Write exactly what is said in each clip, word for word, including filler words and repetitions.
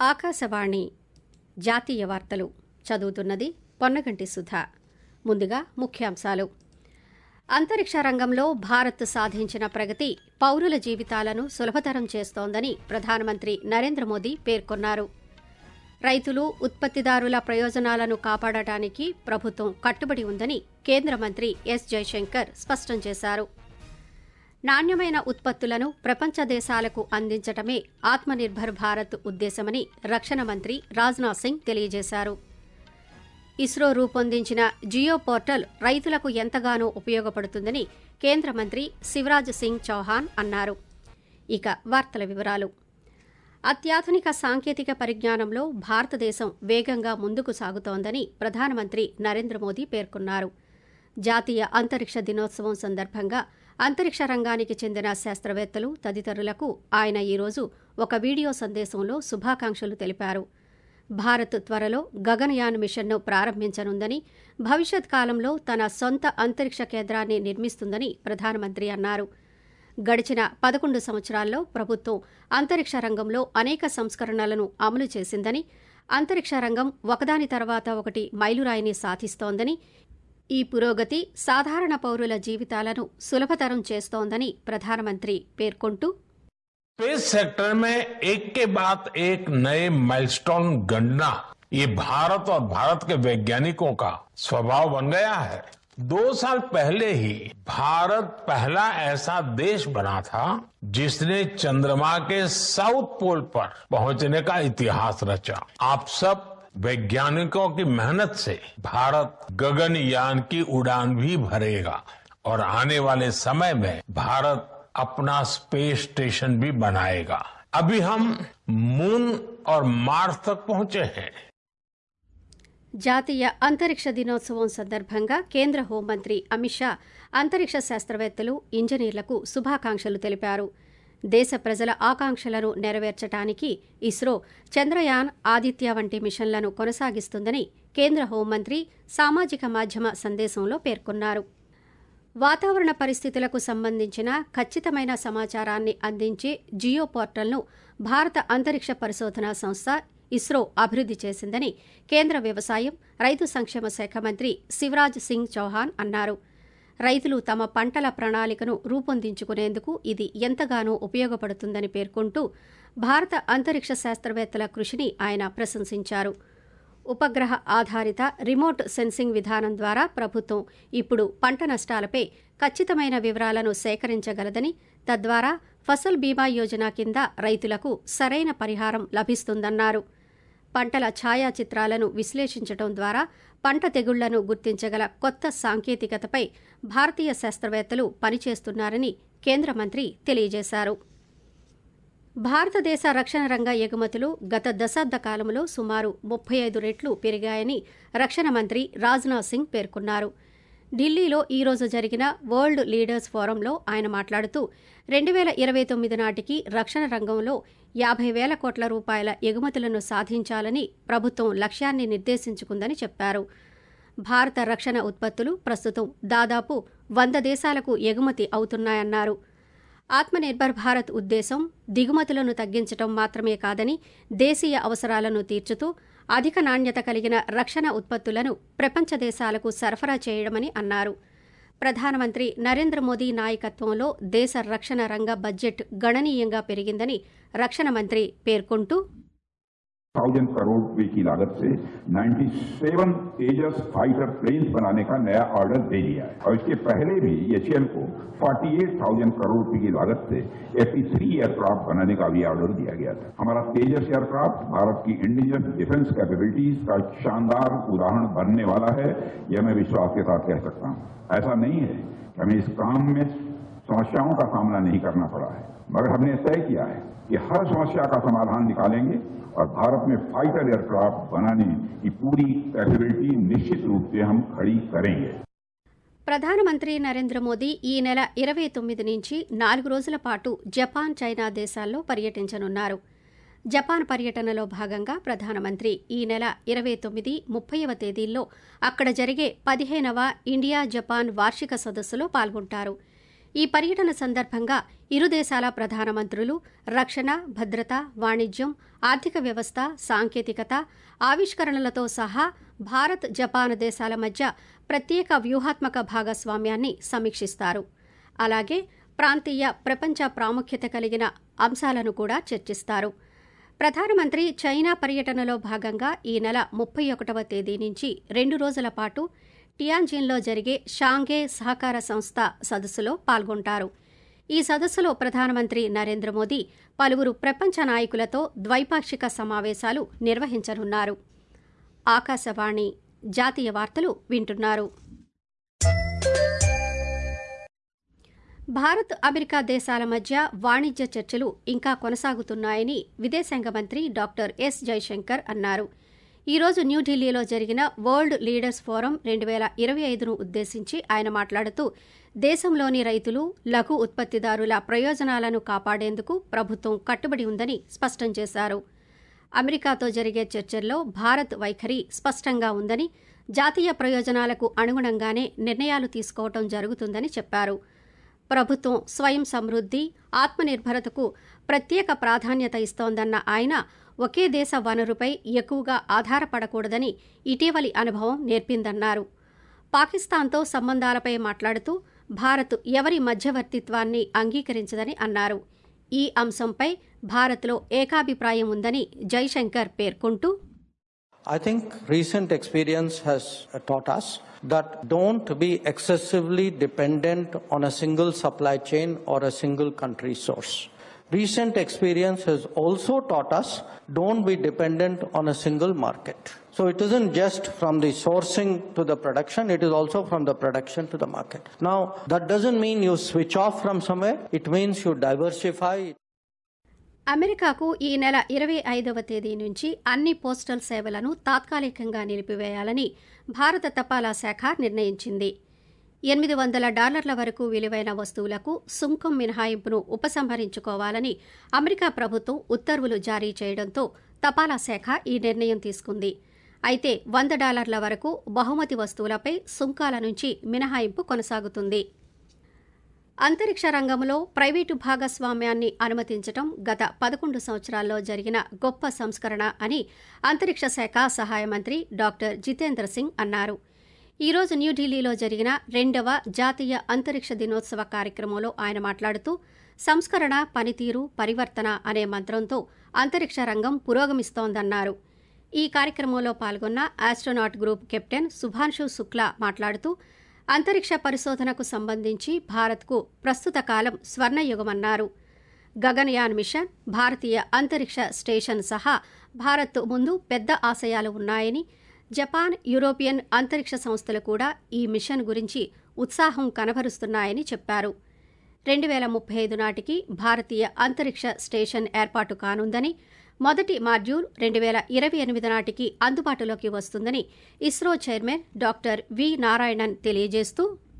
ఆకాశవాణి జాతీయ వార్తలు చదువుతున్నది పొన్నగంటి సుధా. ముందుగా ముఖ్యాంశాలు. అంతరిక్ష రంగంలో భారత్ సాధించిన ప్రగతి పౌరుల జీవితాలను సులభతరం చేస్తోందని ప్రధానమంత్రి నరేంద్ర మోదీ పేర్కొన్నారు. రైతులు, ఉత్పత్తిదారుల ప్రయోజనాలను కాపాడటానికి ప్రభుత్వం కట్టుబడి ఉందని కేంద్ర మంత్రి ఎస్ జైశంకర్ స్పష్టం చేశారు. నాణ్యమైన ఉత్పత్తులను ప్రపంచ దేశాలకు అందించటమే ఆత్మనిర్భర్ భారత్ ఉద్దేశమని రక్షణ మంత్రి రాజ్నాథ్ సింగ్ తెలియజేశారు. ఇస్రో రూపొందించిన జియో పోర్టల్ రైతులకు ఎంతగానో ఉపయోగపడుతుందని కేంద్ర మంత్రి శివరాజ్ సింగ్ చౌహాన్ అన్నారు. ఇక వార్తల వివరాలు. అత్యాధునిక సాంకేతిక పరిజ్ఞానంలో భారతదేశం వేగంగా ముందుకు సాగుతోందని ప్రధానమంత్రి నరేంద్ర మోదీ పేర్కొన్నారు. జాతీయ అంతరిక్ష దినోత్సవం సందర్భంగా అంతరిక్ష రంగానికి చెందిన శాస్త్రవేత్తలు, తదితరులకు ఆయన ఈరోజు ఒక వీడియో సందేశంలో శుభాకాంక్షలు తెలిపారు. భారత్ త్వరలో గగనయాన్ మిషన్ను ప్రారంభించనుందని, భవిష్యత్ కాలంలో తన సొంత అంతరిక్ష కేంద్రాన్ని నిర్మిస్తుందని ప్రధానమంత్రి అన్నారు. గడిచిన పదకొండు సంవత్సరాల్లో ప్రభుత్వం అంతరిక్ష రంగంలో అనేక సంస్కరణలను అమలు చేసిందని, అంతరిక్ష రంగం ఒకదాని తర్వాత ఒకటి మైలురాయిని సాధిస్తోందని, ఈ పురోగతి సాధారణ పౌరుల జీవితాలను సులభతరం చేస్తోందని ప్రధానమంత్రి పేర్కొంటూ, स्पेस सेक्टर में एक के बाद एक नए माइलस्टोन गणना ये भारत और भारत के वैज्ञानिकों का स्वभाव बन गया है. दो साल पहले ही भारत पहला ऐसा देश बना था जिसने चंद्रमा के साउथ पोल पर पहुंचने का इतिहास रचा. आप सब वैज्ञानिकों की मेहनत से भारत गगनयान की उड़ान भी भरेगा और आने वाले समय में भारत अपना स्पेस स्टेशन भी बनाएगा. अभी हम मून और मार्स तक पहुंचे हैं. జాతీయ అంతరిక్ష దినోత్సవం సందర్భంగా కేంద్ర హోంమంత్రి అమిత్ షా అంతరిక్ష శాస్త్రవేత్తలు, ఇంజనీర్లకు శుభాకాంక్షలు తెలిపారు. దేశ ప్రజల ఆకాంక్షలను నెరవేర్చడానికి ఇస్రో చంద్రయాన్, ఆదిత్య వంటి మిషన్లను కొనసాగిస్తుందని కేంద్ర హోంమంత్రి సామాజిక మాధ్యమ సందేశంలో పేర్కొన్నారు. వాతావరణ పరిస్థితులకు సంబంధించిన ఖచ్చితమైన సమాచారాన్ని అందించే జియో పోర్టల్ను భారత అంతరిక్ష పరిశోధనా సంస్థ ఇస్రో అభివృద్ది చేసిందని కేంద్ర వ్యవసాయం, రైతు సంక్షేమ శాఖ మంత్రి శివరాజ్ సింగ్ చౌహాన్ అన్నారు. రైతులు తమ పంటల ప్రణాళికను రూపొందించుకునేందుకు ఇది ఎంతగానో ఉపయోగపడుతుందని పేర్కొంటూ భారత అంతరిక్ష శాస్త్రవేత్తల కృషిని ఆయన ప్రశంసించారు. ఉపగ్రహ ఆధారిత రిమోట్ సెన్సింగ్ విధానం ద్వారా ప్రభుత్వం ఇప్పుడు పంట నష్టాలపై ఖచ్చితమైన వివరాలను సేకరించగలదని, తద్వారా ఫసల్ బీమా యోజన కింద రైతులకు సరైన పరిహారం లభిస్తుందన్నారు. పంటల ఛాయాచిత్రాలను విశ్లేషించడం ద్వారా పంట తెగుళ్లను గుర్తించగల కొత్త సాంకేతికతపై భారతీయ శాస్త్రవేత్తలు పనిచేస్తున్నారని కేంద్ర మంత్రి తెలియజేశారు. భారతదేశ రక్షణ రంగ ఎగుమతులు గత దశాబ్ద కాలంలో సుమారు ముప్పై ఐదు రెట్లు పెరిగాయని రక్షణ మంత్రి రాజ్నాథ్ సింగ్ పేర్కొన్నారు. ఢిల్లీలో ఈ రోజు జరిగిన వరల్డ్ లీడర్స్ ఫోరంలో ఆయన మాట్లాడుతూ, రెండు వేల ఇరవై తొమ్మిది నాటికి రక్షణ రంగంలో యాభై వేల కోట్ల రూపాయల ఎగుమతులను సాధించాలని ప్రభుత్వం లక్ష్యాన్ని నిర్దేశించుకుందని చెప్పారు. భారత రక్షణ ఉత్పత్తులు ప్రస్తుతం దాదాపు వంద దేశాలకు ఎగుమతి అవుతున్నాయన్నారు. ఆత్మనిర్భర్ భారత్ ఉద్దేశం దిగుమతులను తగ్గించడం మాత్రమే కాదని, దేశీయ అవసరాలను తీర్చుతూ అధిక నాణ్యత కలిగిన రక్షణ ఉత్పత్తులను ప్రపంచ దేశాలకు సరఫరా చేయడమని అన్నారు. ప్రధానమంత్రి నరేంద్ర మోదీ నాయకత్వంలో దేశ రక్షణ రంగ బడ్జెట్ గణనీయంగా పెరిగిందని రక్షణ మంత్రి పేర్కొంటూ, थाउजेंड करोड़ रुपए की लागत से सत्तानवे तेजस फाइटर प्लेन्स बनाने का नया ऑर्डर दे दिया है और इसके पहले भी एचएएल को अड़तालीस हज़ार करोड़ रुपए की लागत से तिरासी एयरक्राफ्ट बनाने का भी ऑर्डर दिया गया था. हमारा तेजस एयरक्राफ्ट भारत की इंडिजिनस डिफेंस कैपेबिलिटीज का शानदार उदाहरण बनने वाला है, यह मैं विश्वास के साथ कह सकता हूं. ऐसा नहीं है कि हमें इस काम में समस्याओं का सामना नहीं करना पड़ा है, मगर हमने तय किया है कि हर समस्या का समाधान निकालेंगे और भारत में फाइटर एयरक्राफ्ट बनाने की पूरी कैपेबिलिटी निश्चित रूप से हम खड़ी करेंगे. ప్రధానమంత్రి నరేంద్ర మోదీ ఈ నెల ఇరవై తొమ్మిది నుంచి నాలుగు రోజుల పాటు జపాన్, చైనా దేశాల్లో పర్యటించనున్నారు. జపాన్ పర్యటనలో భాగంగా ప్రధానమంత్రి ఈ నెల ఇరవై తొమ్మిది, ముప్పైవ తేదీల్లో అక్కడ జరిగే పదిహేనవ ఇండియా జపాన్ వార్షిక సదస్సులో పాల్గొంటారు. ఈ పర్యటన సందర్భంగా ఇరు దేశాల ప్రధానమంత్రులు రక్షణ, భద్రత, వాణిజ్యం, ఆర్థిక వ్యవస్థ, సాంకేతికత, ఆవిష్కరణలతో సహా భారత్, జపాన్ దేశాల మధ్య ప్రత్యేక వ్యూహాత్మక భాగస్వామ్యాన్ని సమీక్షిస్తారు. అలాగే ప్రాంతీయ, ప్రపంచ ప్రాముఖ్యత కలిగిన అంశాలను కూడా చర్చిస్తారు. ప్రధానమంత్రి చైనా పర్యటనలో భాగంగా ఈ నెల ముప్పై ఒకటవ తేదీ నుంచి రెండు రోజుల పాటు టియాన్జిన్లో జరిగే షాంఘై సహకార సంస్థ సదస్సులో పాల్గొంటారు. ఈ సదస్సులో ప్రధానమంత్రి నరేంద్ర మోదీ పలువురు ప్రపంచ నాయకులతో ద్వైపాక్షిక సమావేశాలు నిర్వహించనున్నారు. ఆకాశవాణి జాతీయ వార్తలు వింటున్నారు. భారత్, అమెరికా దేశాల మధ్య వాణిజ్య చర్చలు ఇంకా కొనసాగుతున్నాయని విదేశాంగ మంత్రి డాక్టర్ ఎస్ జైశంకర్ అన్నారు. ఈ రోజు న్యూఢిల్లీలో జరిగిన వరల్డ్ లీడర్స్ ఫోరం రెండు వేల ఇరవై ఐదును ఉద్దేశించి ఆయన మాట్లాడుతూ దేశంలోని రైతులు, లఘు ఉత్పత్తిదారుల ప్రయోజనాలను కాపాడేందుకు ప్రభుత్వం కట్టుబడి ఉందని స్పష్టం చేశారు. అమెరికాతో జరిగే చర్చల్లో భారత్ వైఖరి స్పష్టంగా ఉందని, జాతీయ ప్రయోజనాలకు అనుగుణంగానే నిర్ణయాలు తీసుకోవడం జరుగుతుందని చెప్పారు. ప్రభుత్వం స్వయం సమృద్ధి, ఆత్మనిర్భరతకు ప్రత్యేక ప్రాధాన్యత ఇస్తోందన్న ఆయన ఒకే దేశ వనరుపై ఎక్కువగా ఆధారపడకూడదని ఇటీవలి అనుభవం నేర్పిందన్నారు. పాకిస్తాన్తో సంబంధాలపై మాట్లాడుతూ భారత్ ఎవరి మధ్యవర్తిత్వాన్ని అంగీకరించదని అన్నారు. ఈ అంశంపై భారత్లో ఏకాభిప్రాయం ఉందని జైశంకర్ పేర్కొంటూ I think recent experience has taught us that don't be excessively dependent on a single supply chain or a single country source. Recent experience has also taught us don't be dependent on a single market. So it isn't just from the sourcing to the production, it is also from the production to the market. Now, that doesn't mean you switch off from somewhere, it means you diversify. అమెరికాకు ఈ నెల ఇరవై ఐదవ తేదీ నుంచి అన్ని postal సేవలను తాత్కాలికంగా నిలిపివేయాలని భారత తపాలా శాఖ నిర్ణయించింది. ఎనిమిది వందల డాలర్ల వరకు విలువైన వస్తువులకు సుంకం మినహాయింపును ఉపసంహరించుకోవాలని అమెరికా ప్రభుత్వం ఉత్తర్వులు జారీ చేయడంతో తపాలా శాఖ ఈ నిర్ణయం తీసుకుంది. అయితే వంద డాలర్ల వరకు బహుమతి వస్తువులపై సుంకాల నుంచి మినహాయింపు కొనసాగుతుంది. అంతరిక్ష రంగంలో ప్రైవేటు భాగస్వామ్యాన్ని అనుమతించడం గత పదకొండు సంవత్సరాల్లో జరిగిన గొప్ప సంస్కరణ అని అంతరిక్ష శాఖ సహాయ మంత్రి డాక్టర్ జితేంద్ర సింగ్ అన్నారు. ఈ రోజు న్యూఢిల్లీలో జరిగిన రెండవ జాతీయ అంతరిక్ష దినోత్సవ కార్యక్రమంలో ఆయన మాట్లాడుతూ సంస్కరణ, పనితీరు, పరివర్తన అనే మంత్రంతో అంతరిక్ష రంగం పురోగమిస్తోందన్నారు. ఈ కార్యక్రమంలో పాల్గొన్న astronaut group captain Subhanshu Shukla మాట్లాడుతూ అంతరిక్ష పరిశోధనకు సంబంధించి భారత్కు ప్రస్తుత కాలం స్వర్ణయుగమన్నారు. గగన్యాన్ మిషన్, భారతీయ అంతరిక్ష స్టేషన్ సహా భారత్ ముందు పెద్ద ఆశయాలు ఉన్నాయని, జపాన్, యూరోపియన్ అంతరిక్ష సంస్థలు కూడా ఈ మిషన్ గురించి ఉత్సాహం కనబరుస్తున్నాయని చెప్పారు. రెండు వేల ముప్పై ఐదు నాటికి భారతీయ అంతరిక్ష స్టేషన్ ఏర్పాటు కానుందని, మొదటి మాడ్యూల్ రెండు వేల ఇరవై ఎనిమిది నాటికి అందుబాటులోకి వస్తుందని ISRO chairman doctor V Narayanan తెలియజేస్తూ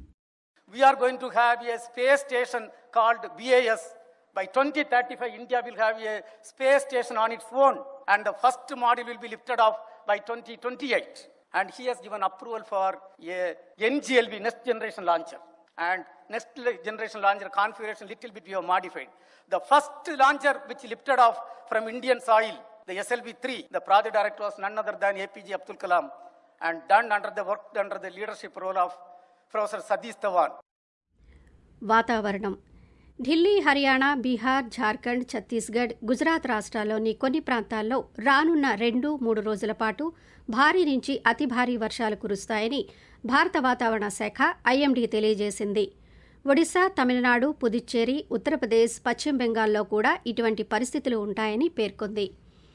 We are going to have a space station called B A S. By twenty thirty-five, India will have a space station on its own, and the first module will be lifted off by twenty twenty-eight. And he has given approval for a N G L V, next generation launcher. And next generation launcher configuration little bit we have modified. The first launcher which lifted off from Indian soil, the S L V three, the project director was none other than A P J Abdul Kalam, and done under the work under the leadership role of Professor Satish Dhawan. వాతావరణం. ఢిల్లీ, హర్యానా, బీహార్, ఝార్ఖండ్, ఛత్తీస్గఢ్, గుజరాత్ రాష్ట్రాల్లోని కొన్ని ప్రాంతాల్లో రానున్న రెండు మూడు రోజుల పాటు భారీ నుంచి అతి భారీ వర్షాలు కురుస్తాయని భారత వాతావరణ శాఖ ఐఎండీ తెలియజేసింది. ఒడిశా, తమిళనాడు, పుదుచ్చేరి, ఉత్తరప్రదేశ్, పశ్చిమ బెంగాల్లో కూడా ఇటువంటి పరిస్థితులు ఉంటాయని పేర్కొంది.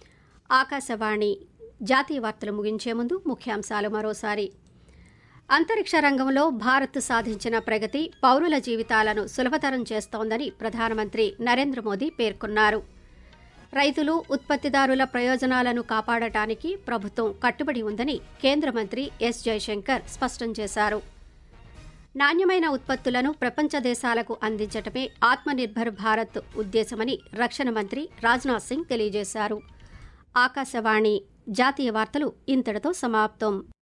ఆకాశవాణి జాతీయ వార్తలు ముగించే ముందు ముఖ్యాంశాలు మరోసారి. అంతరిక్ష రంగంలో భారత్ సాధించిన ప్రగతి పౌరుల జీవితాలను సులభతరం చేస్తోందని ప్రధానమంత్రి నరేంద్ర మోదీ పేర్కొన్నారు. రైతులు, ఉత్పత్తిదారుల ప్రయోజనాలను కాపాడటానికి ప్రభుత్వం కట్టుబడి ఉందని కేంద్ర మంత్రి ఎస్ జైశంకర్ స్పష్టం చేశారు. నాణ్యమైన ఉత్పత్తులను ప్రపంచ దేశాలకు అందించటమే ఆత్మనిర్భర్ భారత్ ఉద్దేశమని రక్షణ మంత్రి రాజ్నాథ్ సింగ్ తెలియజేశారు. ఆకాశవాణి జాతీయ వార్తలు ఇంతటితో సమాప్తం.